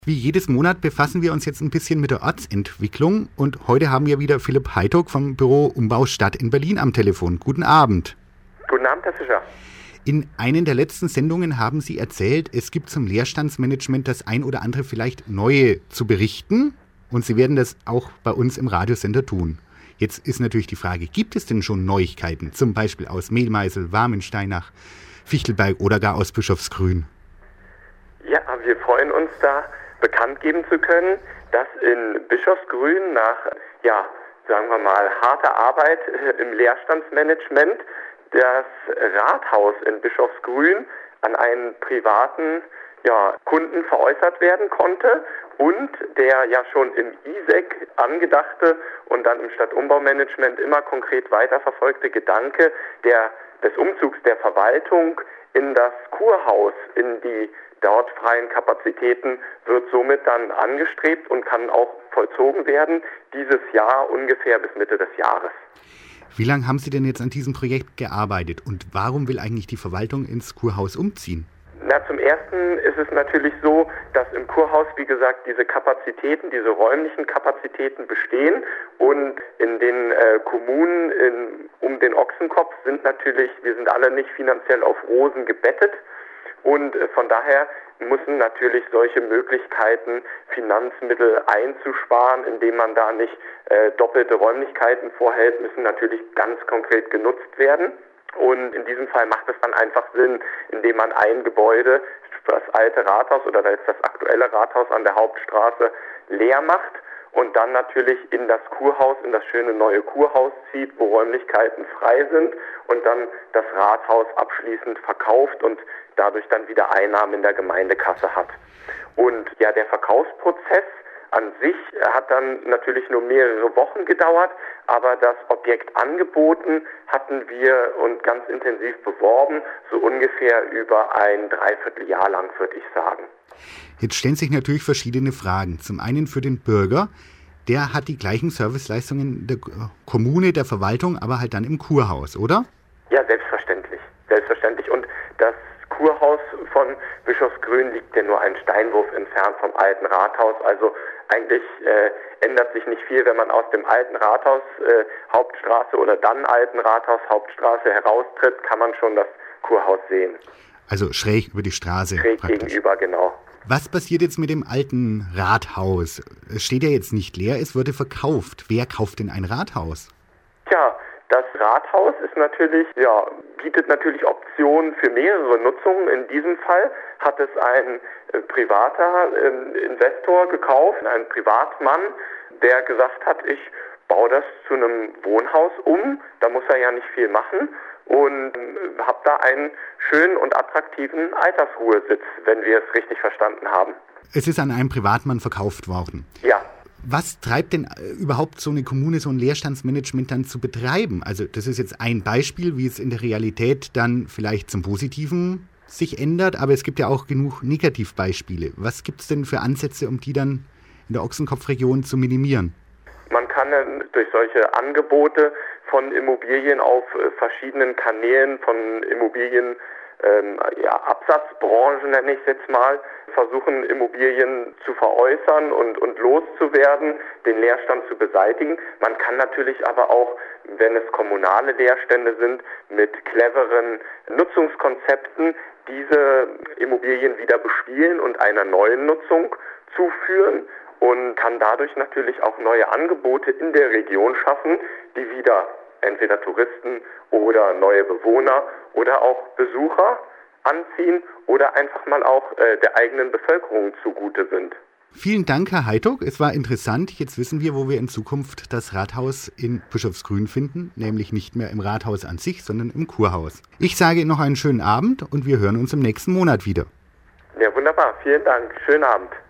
Wie jedes Monat befassen wir uns jetzt ein bisschen mit der Ortsentwicklung und heute haben wir wieder Philipp Heituk vom Büro Umbau Stadt in Berlin am Telefon. Guten Abend. Guten Abend, Herr Fischer. In einer der letzten Sendungen haben Sie erzählt, es gibt zum Leerstandsmanagement das ein oder andere vielleicht Neue zu berichten und Sie werden das auch bei uns im Radiosender tun. Jetzt ist natürlich die Frage, gibt es denn schon Neuigkeiten, zum Beispiel aus Mehlmeisel, Warmensteinach, Fichtelberg oder gar aus Bischofsgrün? Ja, wir freuen uns da bekannt geben zu können, dass in Bischofsgrün nach, sagen wir mal, harter Arbeit im Leerstandsmanagement das Rathaus in Bischofsgrün an einen privaten Kunden veräußert werden konnte und der ja schon im ISEC angedachte und dann im Stadtumbaumanagement immer konkret weiterverfolgte Gedanke des Umzugs der Verwaltung in das Kurhaus, in die dort freien Kapazitäten, wird somit dann angestrebt und kann auch vollzogen werden, dieses Jahr ungefähr bis Mitte des Jahres. Wie lange haben Sie denn jetzt an diesem Projekt gearbeitet und warum will eigentlich die Verwaltung ins Kurhaus umziehen? Zum Ersten ist es natürlich so, dass im Kurhaus, wie gesagt, diese Kapazitäten, diese räumlichen Kapazitäten bestehen und in den Kommunen um den Ochsenkopf wir sind alle nicht finanziell auf Rosen gebettet und von daher müssen natürlich solche Möglichkeiten, Finanzmittel einzusparen, indem man da nicht doppelte Räumlichkeiten vorhält, müssen natürlich ganz konkret genutzt werden. Und in diesem Fall macht es dann einfach Sinn, indem man ein Gebäude, das alte Rathaus oder jetzt das aktuelle Rathaus an der Hauptstraße, leer macht und dann natürlich in das Kurhaus, in das schöne neue Kurhaus zieht, wo Räumlichkeiten frei sind und dann das Rathaus abschließend verkauft und dadurch dann wieder Einnahmen in der Gemeindekasse hat. Und der Verkaufsprozess an sich hat dann natürlich nur mehrere Wochen gedauert, aber das Objekt angeboten hatten wir und ganz intensiv beworben, so ungefähr über ein Dreivierteljahr lang, würde ich sagen. Jetzt stellen sich natürlich verschiedene Fragen. Zum einen für den Bürger, der hat die gleichen Serviceleistungen der Kommune, der Verwaltung, aber halt dann im Kurhaus, oder? Ja, selbstverständlich. Und das Kurhaus von Bischofsgrün liegt ja nur einen Steinwurf entfernt vom alten Rathaus. Also eigentlich ändert sich nicht viel, wenn man aus dem alten Rathaus Hauptstraße oder dann alten Rathaus Hauptstraße heraustritt, kann man schon das Kurhaus sehen. Also schräg über die Straße. Schräg gegenüber, genau. Was passiert jetzt mit dem alten Rathaus? Es steht ja jetzt nicht leer, es wurde verkauft. Wer kauft denn ein Rathaus? Das Rathaus bietet natürlich Optionen für mehrere Nutzungen. In diesem Fall hat es ein privater Investor gekauft, ein Privatmann, der gesagt hat, ich baue das zu einem Wohnhaus um, da muss er ja nicht viel machen und habe da einen schönen und attraktiven Altersruhesitz, wenn wir es richtig verstanden haben. Es ist an einen Privatmann verkauft worden. Ja. Was treibt denn überhaupt so eine Kommune, so ein Leerstandsmanagement dann zu betreiben? Also das ist jetzt ein Beispiel, wie es in der Realität dann vielleicht zum Positiven sich ändert, aber es gibt ja auch genug Negativbeispiele. Was gibt es denn für Ansätze, um die dann in der Ochsenkopfregion zu minimieren? Man kann durch solche Angebote von Immobilien auf verschiedenen Kanälen, von Immobilien, Absatzbranchen nenne ich es jetzt mal, versuchen Immobilien zu veräußern und loszuwerden, den Leerstand zu beseitigen. Man kann natürlich aber auch, wenn es kommunale Leerstände sind, mit cleveren Nutzungskonzepten diese Immobilien wieder bespielen und einer neuen Nutzung zuführen und kann dadurch natürlich auch neue Angebote in der Region schaffen, die wieder entweder Touristen oder neue Bewohner oder auch Besucher anziehen oder einfach mal auch der eigenen Bevölkerung zugute sind. Vielen Dank, Herr Heituk. Es war interessant. Jetzt wissen wir, wo wir in Zukunft das Rathaus in Bischofsgrün finden, nämlich nicht mehr im Rathaus an sich, sondern im Kurhaus. Ich sage Ihnen noch einen schönen Abend und wir hören uns im nächsten Monat wieder. Ja, wunderbar. Vielen Dank. Schönen Abend.